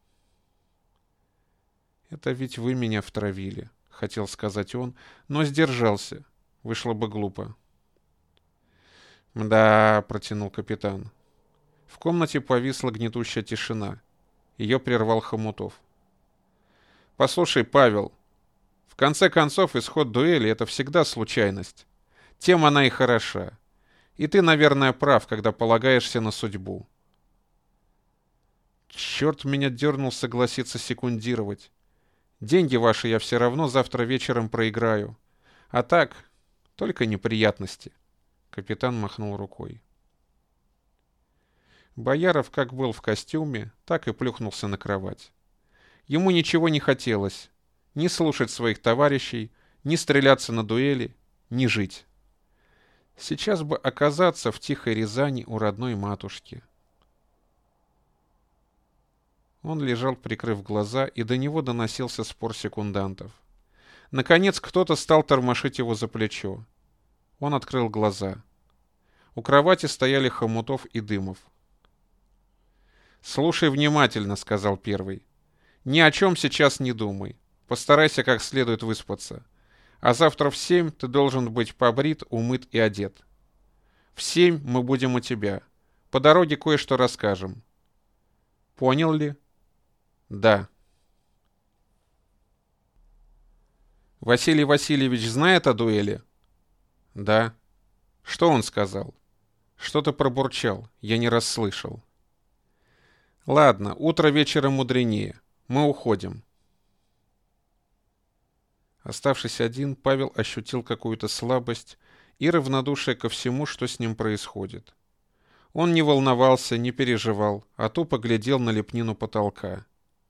«Это ведь вы меня втравили», — хотел сказать он, но сдержался. Вышло бы глупо. «Да», — протянул капитан. В комнате повисла гнетущая тишина. Ее прервал Хомутов. «Послушай, Павел, в конце концов исход дуэли — это всегда случайность. Тем она и хороша. И ты, наверное, прав, когда полагаешься на судьбу. Черт меня дернул согласиться секундировать. Деньги ваши я все равно завтра вечером проиграю. А так, только неприятности. Капитан махнул рукой. Бояров как был в костюме, так и плюхнулся на кровать. Ему ничего не хотелось. Ни слушать своих товарищей, ни стреляться на дуэли, ни жить. Сейчас бы оказаться в тихой Рязани у родной матушки. Он лежал, прикрыв глаза, и до него доносился спор секундантов. Наконец кто-то стал тормошить его за плечо. Он открыл глаза. У кровати стояли Хомутов и Дымов. «Слушай внимательно», — сказал первый. «Ни о чем сейчас не думай. Постарайся как следует выспаться. А завтра в семь ты должен быть побрит, умыт и одет. В семь мы будем у тебя. По дороге кое-что расскажем. Понял ли?» «Да». «Василий Васильевич знает о дуэли?» «Да». «Что он сказал?» «Что-то пробурчал. Я не расслышал». «Ладно, утро вечера мудренее. Мы уходим». Оставшись один, Павел ощутил какую-то слабость и равнодушие ко всему, что с ним происходит. Он не волновался, не переживал, а тупо глядел на лепнину потолка.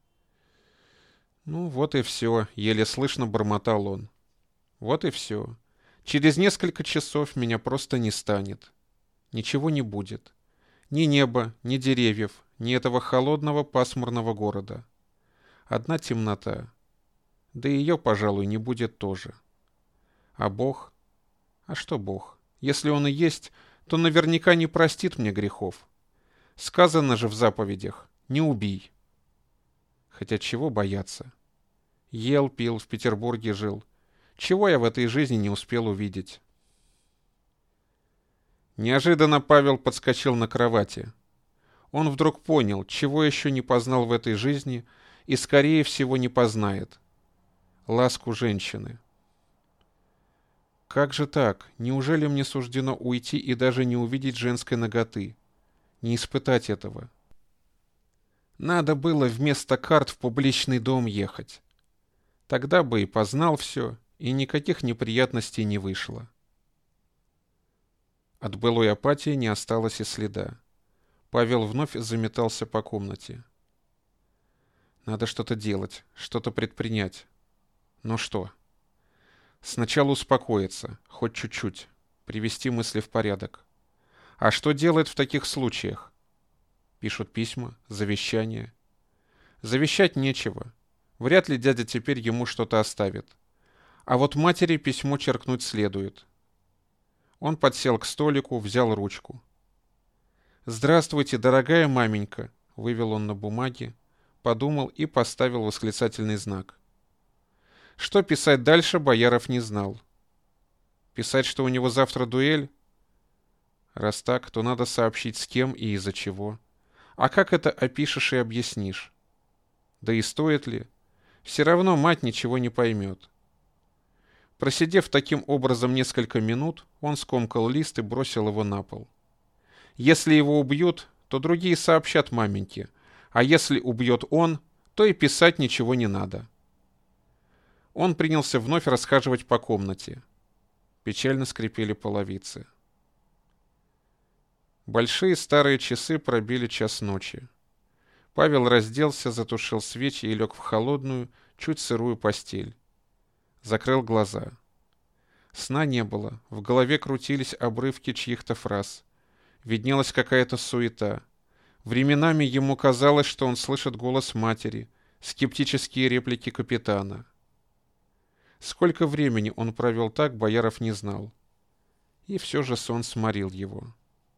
«Ну, вот и все», — еле слышно бормотал он. «Вот и все. Через несколько часов меня просто не станет. Ничего не будет. Ни неба, ни деревьев, ни этого холодного пасмурного города. Одна темнота. Да и ее, пожалуй, не будет тоже. А Бог? А что Бог? Если Он и есть, то наверняка не простит мне грехов. Сказано же в заповедях: не убий. Хотя чего бояться? Ел, пил, в Петербурге жил. Чего я в этой жизни не успел увидеть?» Неожиданно Павел подскочил на кровати. Он вдруг понял, чего еще не познал в этой жизни и, скорее всего, не познает. Ласку женщины. Как же так? Неужели мне суждено уйти и даже не увидеть женской наготы? Не испытать этого? Надо было вместо карт в публичный дом ехать. Тогда бы и познал все, и никаких неприятностей не вышло. От былой апатии не осталось и следа. Павел вновь заметался по комнате. Надо что-то делать, что-то предпринять. Но что? Сначала успокоиться, хоть чуть-чуть, привести мысли в порядок. А что делать в таких случаях? Пишут письма, завещания. Завещать нечего. Вряд ли дядя теперь ему что-то оставит. А вот матери письмо черкнуть следует. Он подсел к столику, взял ручку. «Здравствуйте, дорогая маменька», — вывел он на бумаге, подумал и поставил восклицательный знак. Что писать дальше, Бояров не знал. Писать, что у него завтра дуэль? Раз так, то надо сообщить, с кем и из-за чего. А как это опишешь и объяснишь? Да и стоит ли? Все равно мать ничего не поймет. Просидев таким образом несколько минут, он скомкал лист и бросил его на пол. Если его убьют, то другие сообщат маменьке, а если убьет он, то и писать ничего не надо. Он принялся вновь расхаживать по комнате. Печально скрипели половицы. Большие старые часы пробили час ночи. Павел разделся, затушил свечи и лег в холодную, чуть сырую постель. Закрыл глаза. Сна не было, в голове крутились обрывки чьих-то фраз. Виднелась какая-то суета. Временами ему казалось, что он слышит голос матери, скептические реплики капитана. Сколько времени он провел так, Бояров не знал. И все же сон сморил его.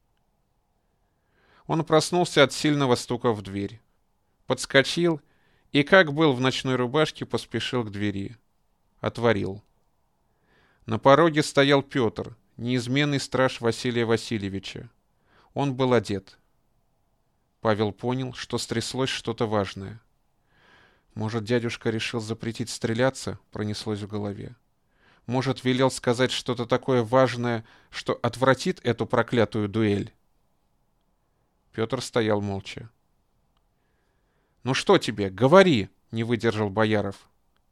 Он проснулся от сильного стука в дверь. Подскочил и, как был в ночной рубашке, поспешил к двери. Отворил. На пороге стоял Петр, неизменный страж Василия Васильевича. Он был одет. Павел понял, что стряслось что-то важное. Может, дядюшка решил запретить стреляться, пронеслось в голове. Может, велел сказать что-то такое важное, что отвратит эту проклятую дуэль? Петр стоял молча. «Ну что тебе, говори!» — не выдержал Бояров.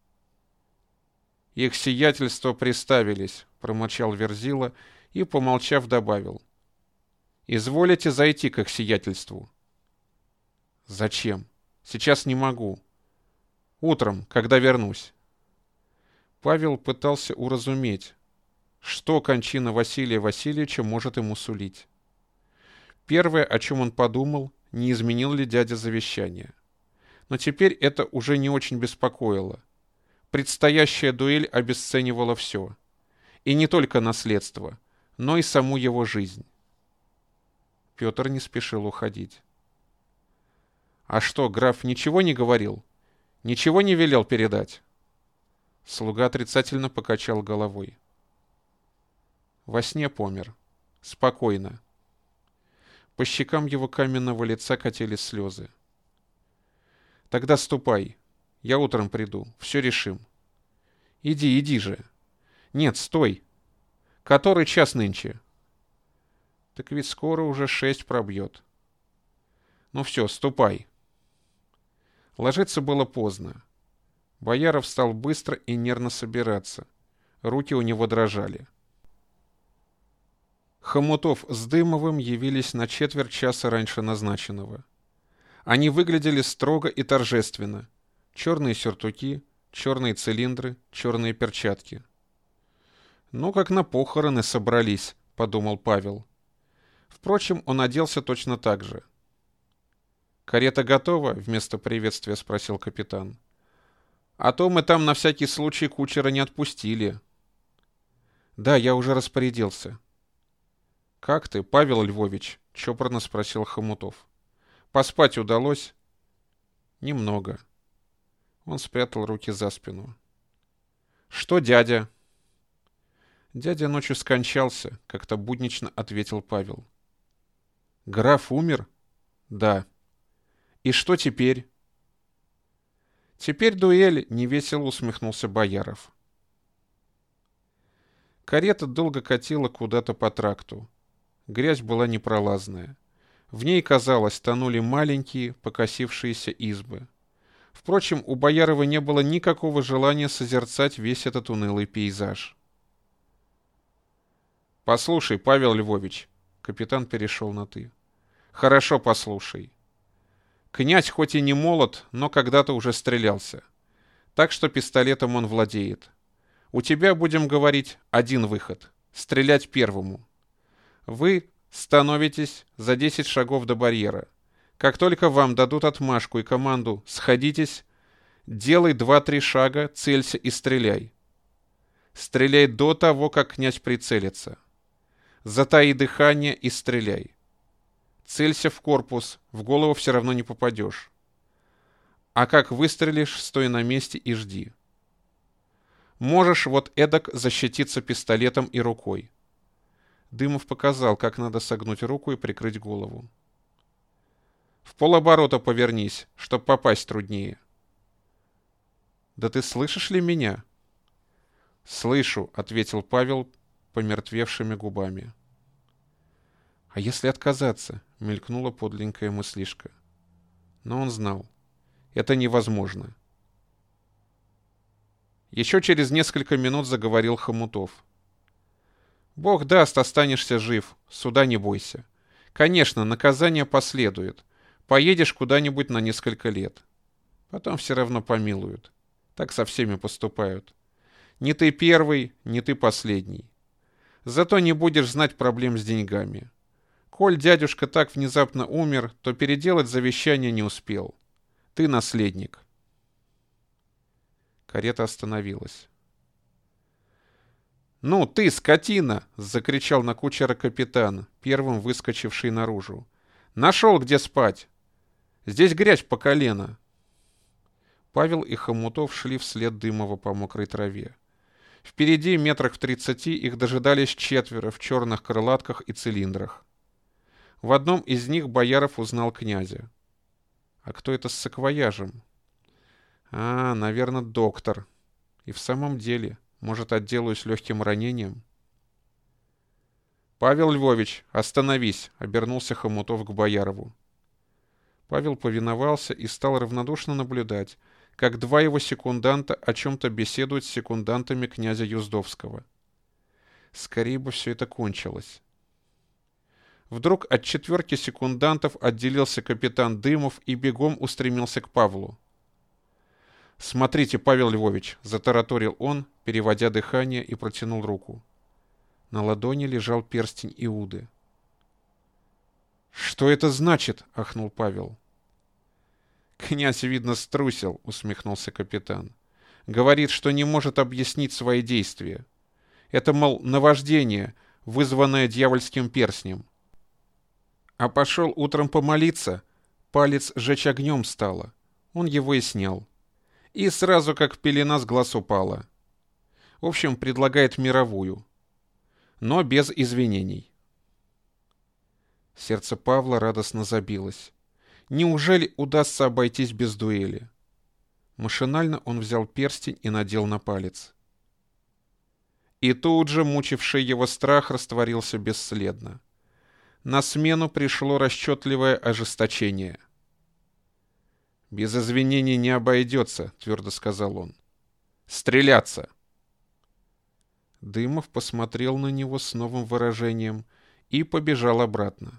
«Их сиятельство приставились», — промолчал Верзила и, помолчав, добавил. «Изволите зайти к их сиятельству». «Зачем? Сейчас не могу. Утром, когда вернусь». Павел пытался уразуметь, что кончина Василия Васильевича может ему сулить. Первое, о чем он подумал, не изменил ли дядя завещание. Но теперь это уже не очень беспокоило. Предстоящая дуэль обесценивала все. И не только наследство, но и саму его жизнь. Петр не спешил уходить. «А что, граф ничего не говорил? Ничего не велел передать?» Слуга отрицательно покачал головой. Во сне помер. Спокойно. По щекам его каменного лица катились слезы. «Тогда ступай. Я утром приду. Все решим». «Иди, иди же». «Нет, стой. Который час нынче?» «Так ведь скоро уже шесть пробьет». «Ну все, ступай». Ложиться было поздно. Бояров стал быстро и нервно собираться. Руки у него дрожали. Хомутов с Дымовым явились на четверть часа раньше назначенного. Они выглядели строго и торжественно. Черные сюртуки, черные цилиндры, черные перчатки. «Ну, как на похороны собрались», — подумал Павел. Впрочем, он оделся точно так же. «Карета готова?» — вместо приветствия спросил капитан. «А то мы там на всякий случай кучера не отпустили». «Да, я уже распорядился». «Как ты, Павел Львович?» — чопорно спросил Хомутов. «Поспать удалось?» «Немного». Он спрятал руки за спину. «Что дядя?» «Дядя ночью скончался», — как-то буднично ответил Павел. «Граф умер?» «Да». «И что теперь?» «Теперь дуэль», — невесело усмехнулся Бояров. Карета долго катила куда-то по тракту. Грязь была непролазная. В ней, казалось, тонули маленькие, покосившиеся избы. Впрочем, у Боярова не было никакого желания созерцать весь этот унылый пейзаж. «Послушай, Павел Львович», — капитан перешел на «ты». «Хорошо послушай. Князь хоть и не молод, но когда-то уже стрелялся. Так что пистолетом он владеет. У тебя, будем говорить, один выход — стрелять первому. Вы становитесь за десять шагов до барьера. Как только вам дадут отмашку и команду «сходитесь», делай два-три шага, целься и стреляй. Стреляй до того, как князь прицелится. Затаи дыхание и стреляй. Целься в корпус, в голову все равно не попадешь. А как выстрелишь, стой на месте и жди. Можешь вот эдак защититься пистолетом и рукой». Дымов показал, как надо согнуть руку и прикрыть голову. «В полоборота повернись, чтоб попасть труднее». «Да ты слышишь ли меня?» «Слышу», — ответил Павел помертвевшими губами. «А если отказаться?» — мелькнула подленькая мыслишка. Но он знал. Это невозможно. Еще через несколько минут заговорил Хомутов. «Бог даст, останешься жив. Суда не бойся. Конечно, наказание последует. Поедешь куда-нибудь на несколько лет. Потом все равно помилуют. Так со всеми поступают. Не ты первый, не ты последний. Зато не будешь знать проблем с деньгами. Коль дядюшка так внезапно умер, то переделать завещание не успел. Ты наследник». Карета остановилась. «Ну, ты, скотина!» — закричал на кучера капитан, первым выскочивший наружу. «Нашел, где спать! Здесь грязь по колено!» Павел и Хомутов шли вслед Дымова по мокрой траве. Впереди, метрах в тридцати, их дожидались четверо в черных крылатках и цилиндрах. В одном из них Бояров узнал князя. А кто это с саквояжем? А, наверное, доктор. И в самом деле, Может, отделаюсь легким ранением? «Павел Львович, остановись!» — обернулся Хомутов к Боярову. Павел повиновался и стал равнодушно наблюдать, как два его секунданта о чем-то беседуют с секундантами князя Юздовского. Скорее бы все это кончилось. Вдруг от четверки секундантов отделился капитан Дымов и бегом устремился к Павлу. «Смотрите, Павел Львович!» — затараторил он, переводя дыхание, и протянул руку. На ладони лежал перстень Иуды. «Что это значит?» — ахнул Павел. «Князь, видно, струсил», — усмехнулся капитан. «Говорит, что не может объяснить свои действия. Это, мол, наваждение, вызванное дьявольским перстнем. А пошел утром помолиться, палец жечь огнем стало. Он его и снял. И сразу как пелена с глаз упала. В общем, предлагает мировую. Но без извинений». Сердце Павла радостно забилось. Неужели удастся обойтись без дуэли? Машинально он взял перстень и надел на палец. И тут же мучивший его страх растворился бесследно. На смену пришло расчетливое ожесточение. «Без извинений не обойдется», — твердо сказал он. «Стреляться!» Дымов посмотрел на него с новым выражением и побежал обратно.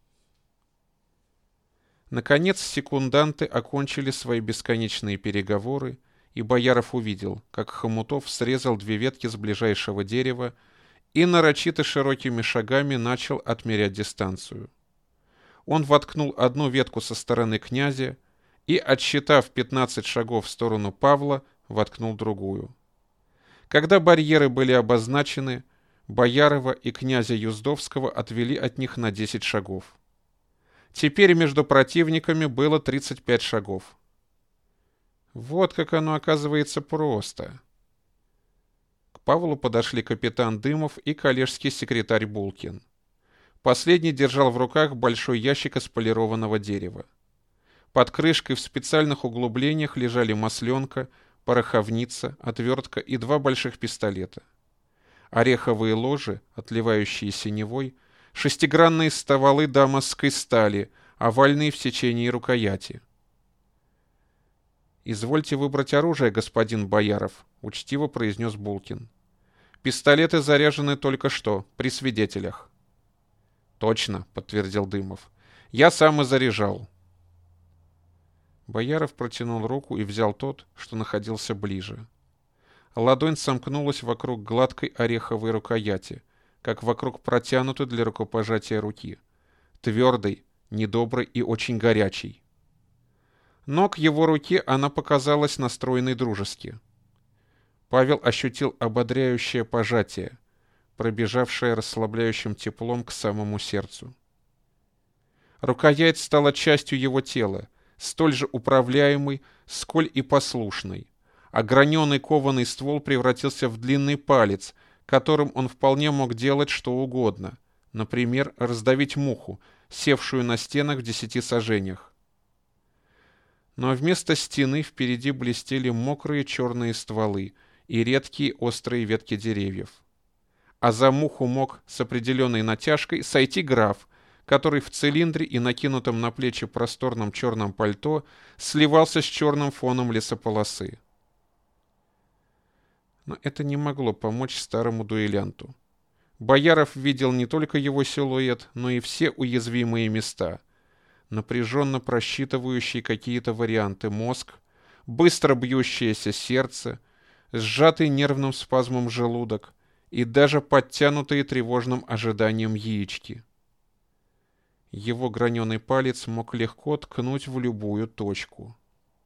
Наконец секунданты окончили свои бесконечные переговоры, и Бояров увидел, как Хомутов срезал две ветки с ближайшего дерева и нарочито широкими шагами начал отмерять дистанцию. Он воткнул одну ветку со стороны князя и, отсчитав пятнадцать шагов в сторону Павла, воткнул другую. Когда барьеры были обозначены, Боярова и князя Юздовского отвели от них на десять шагов. Теперь между противниками было тридцать пять шагов. Вот как оно оказывается просто. К Павлу подошли капитан Дымов и коллежский секретарь Булкин. Последний держал в руках большой ящик из полированного дерева. Под крышкой в специальных углублениях лежали масленка, пороховница, отвертка и два больших пистолета. Ореховые ложи, отливающие синевой, шестигранные стволы дамасской стали, овальные в сечении рукояти. «Извольте выбрать оружие, господин Бояров», — учтиво произнес Булкин. «Пистолеты заряжены только что, при свидетелях». «Точно», — подтвердил Дымов. «Я сам и заряжал». Бояров протянул руку и взял тот, что находился ближе. Ладонь сомкнулась вокруг гладкой ореховой рукояти, как вокруг протянутой для рукопожатия руки, твердой, недоброй и очень горячей. Но к его руке она показалась настроенной дружески. Павел ощутил ободряющее пожатие, пробежавшее расслабляющим теплом к самому сердцу. Рукоять стала частью его тела, столь же управляемой, сколь и послушной, а граненый кованый ствол превратился в длинный палец, которым он вполне мог делать что угодно, например, раздавить муху, севшую на стенах в десяти саженях. Но вместо стены впереди блестели мокрые черные стволы и редкие острые ветки деревьев. А за муху мог с определенной натяжкой сойти граф, который в цилиндре и накинутом на плечи просторном черном пальто сливался с черным фоном лесополосы. Но это не могло помочь старому дуэлянту. Бояров видел не только его силуэт, но и все уязвимые места. Напряженно просчитывающий какие-то варианты мозг, быстро бьющееся сердце, сжатый нервным спазмом желудок и даже подтянутые тревожным ожиданием яички. Его граненый палец мог легко ткнуть в любую точку.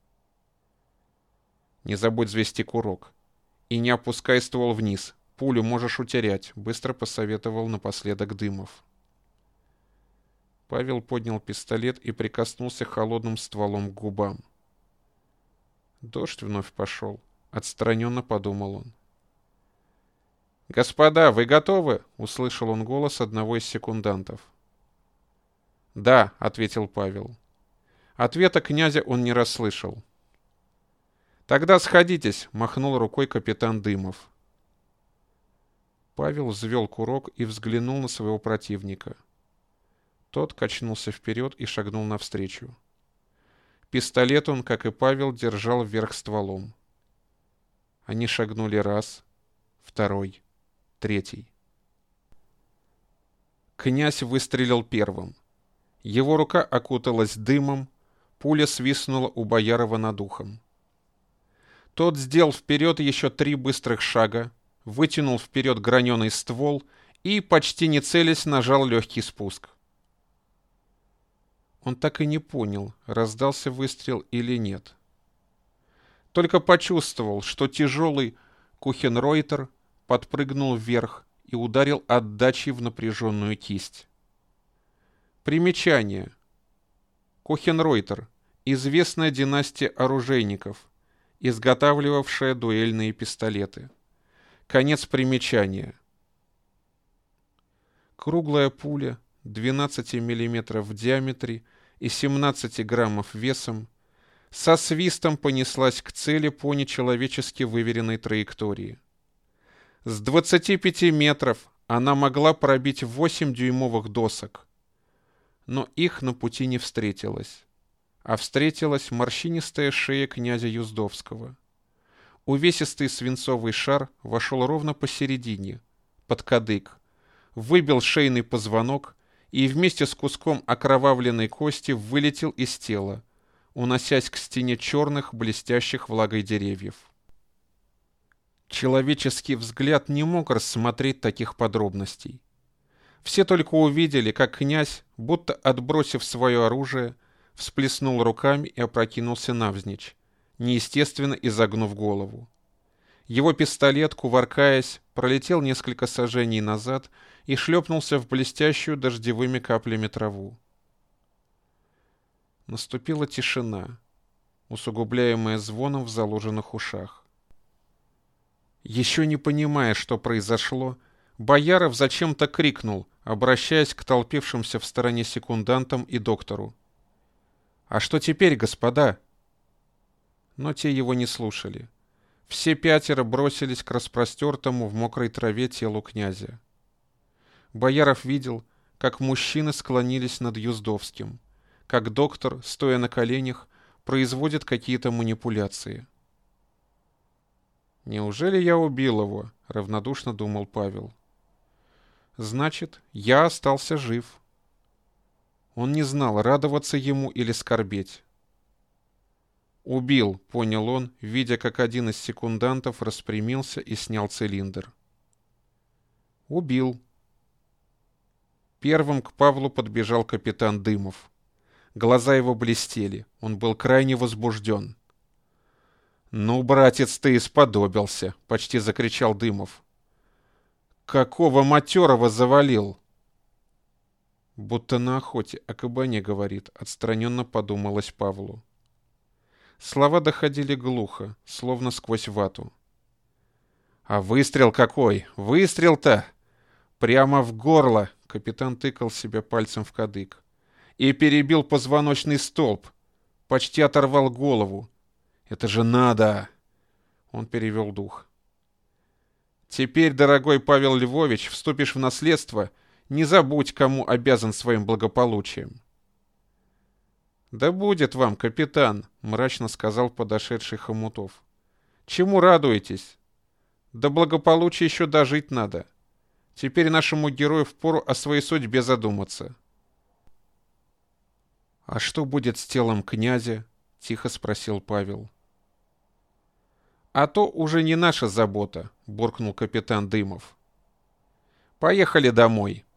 «Не забудь взвести курок. И не опускай ствол вниз. Пулю можешь утерять», — быстро посоветовал напоследок Дымов. Павел поднял пистолет и прикоснулся холодным стволом к губам. Дождь вновь пошел. Отстраненно подумал он. «Господа, вы готовы?» — услышал он голос одного из секундантов. «Да», — ответил Павел. Ответа князя он не расслышал. «Тогда сходитесь», — махнул рукой капитан Дымов. Павел взвел курок и взглянул на своего противника. Тот качнулся вперед и шагнул навстречу. Пистолет он, как и Павел, держал вверх стволом. Они шагнули раз, второй, третий. Князь выстрелил первым. Его рука окуталась дымом, пуля свистнула у Боярова над ухом. Тот сделал вперед еще три быстрых шага, вытянул вперед граненый ствол и, почти не целясь, нажал легкий спуск. Он так и не понял, раздался выстрел или нет. Только почувствовал, что тяжелый Кухенройтер подпрыгнул вверх и ударил отдачей в напряженную кисть. Примечание. Кухенройтер – известная династия оружейников, изготавливавшая дуэльные пистолеты. Конец примечания. Круглая пуля, двенадцать миллиметров в диаметре и семнадцать граммов весом, со свистом понеслась к цели по нечеловечески выверенной траектории. С двадцати пяти метров она могла пробить восемь дюймовых досок, но их на пути не встретилось, а встретилась морщинистая шея князя Юздовского. Увесистый свинцовый шар вошел ровно посередине, под кадык, выбил шейный позвонок и вместе с куском окровавленной кости вылетел из тела, уносясь к стене черных, блестящих влагой деревьев. Человеческий взгляд не мог рассмотреть таких подробностей. Все только увидели, как князь, будто отбросив свое оружие, всплеснул руками и опрокинулся навзничь, неестественно изогнув голову. Его пистолет, кувыркаясь, пролетел несколько сажений назад и шлепнулся в блестящую дождевыми каплями траву. Наступила тишина, усугубляемая звоном в заложенных ушах. Еще не понимая, что произошло, Бояров зачем-то крикнул, обращаясь к толпившимся в стороне секундантам и доктору: «А что теперь, господа?» Но те его не слушали. Все пятеро бросились к распростертому в мокрой траве телу князя. Бояров видел, как мужчины склонились над Юздовским, как доктор, стоя на коленях, производит какие-то манипуляции. «Неужели я убил его?» — равнодушно думал Павел. «Значит, я остался жив». Он не знал, радоваться ему или скорбеть. «Убил», — понял он, видя, как один из секундантов распрямился и снял цилиндр. «Убил». Первым к Павлу подбежал капитан Дымов. Глаза его блестели, он был крайне возбужден. «Ну, братец, ты исподобился!» — почти закричал Дымов. «Какого матерого завалил?» Будто на охоте о кабане говорит, отстраненно подумалось Павлу. Слова доходили глухо, словно сквозь вату. «А выстрел какой! Выстрел-то! Прямо в горло!» — капитан тыкал себя пальцем в кадык. «И перебил позвоночный столб. Почти оторвал голову. Это же надо!» Он перевел дух. «Теперь, дорогой Павел Львович, вступишь в наследство, не забудь, кому обязан своим благополучием». «Да будет вам, капитан», — мрачно сказал подошедший Хомутов. «Чему радуетесь? До благополучия еще дожить надо. Теперь нашему герою впору о своей судьбе задуматься». «А что будет с телом князя?» — тихо спросил Павел. «А то уже не наша забота», — буркнул капитан Дымов. «Поехали домой.